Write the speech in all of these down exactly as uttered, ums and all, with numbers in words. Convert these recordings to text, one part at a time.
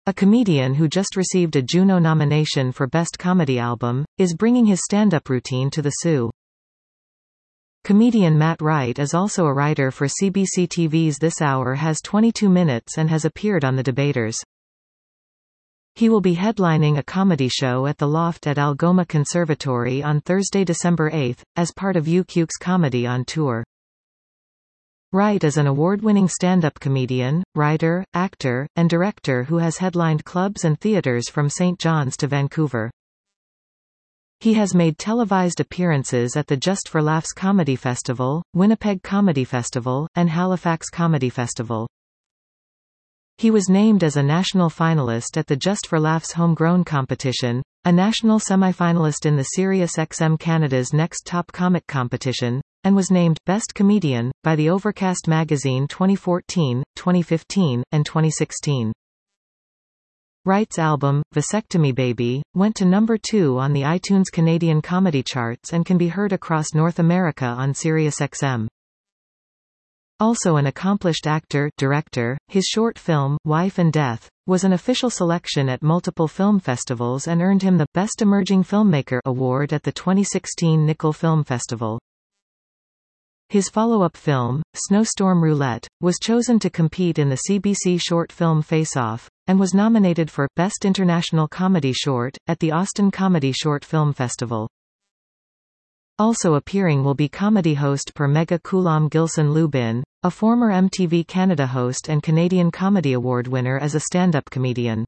a comedian who just received a Juno nomination for Best Comedy Album, is bringing his stand-up routine to the S U. Comedian Matt Wright is also a writer for C B C T V's This Hour Has twenty-two minutes and has appeared on The Debaters. He will be headlining a comedy show at the Loft at Algoma Conservatory on Thursday, December eighth, as part of U Q's Comedy on Tour. Wright is an award-winning stand-up comedian, writer, actor, and director who has headlined clubs and theaters from Saint John's to Vancouver. He has made televised appearances at the Just for Laughs Comedy Festival, Winnipeg Comedy Festival, and Halifax Comedy Festival. He was named as a national finalist at the Just for Laughs Homegrown competition, a national semi-finalist in the Sirius X M Canada's Next Top Comic competition, and was named Best Comedian by the Overcast magazine twenty fourteen, twenty fifteen, and twenty sixteen. Wright's album, Vasectomy Baby, went to number two on the iTunes Canadian comedy charts and can be heard across North America on Sirius X M. Also an accomplished actor, director, his short film, Wife and Death, was an official selection at multiple film festivals and earned him the Best Emerging Filmmaker award at the twenty sixteen Nickel Film Festival. His follow-up film, Snowstorm Roulette, was chosen to compete in the C B C Short Film Face-Off, and was nominated for Best International Comedy Short at the Austin Comedy Short Film Festival. Also appearing will be comedy host Per Mega Kulam Gilson Lubin, a former M T V Canada host and Canadian Comedy Award winner as a stand-up comedian.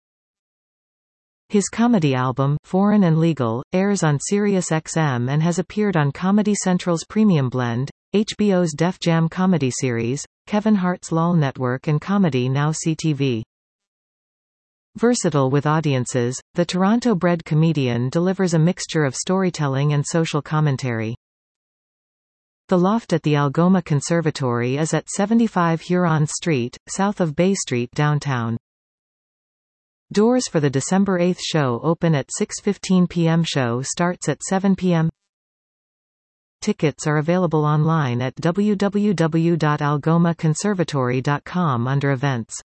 His comedy album, Foreign and Legal, airs on Sirius X M and has appeared on Comedy Central's Premium Blend, H B O's Def Jam comedy series, Kevin Hart's LOL Network and Comedy Now C T V. Versatile with audiences, the Toronto-bred comedian delivers a mixture of storytelling and social commentary. The Loft at the Algoma Conservatory is at seventy-five Huron Street, south of Bay Street downtown. Doors for the December eighth show open at six fifteen p m Show starts at seven p m Tickets are available online at w w w dot algoma conservatory dot com under Events.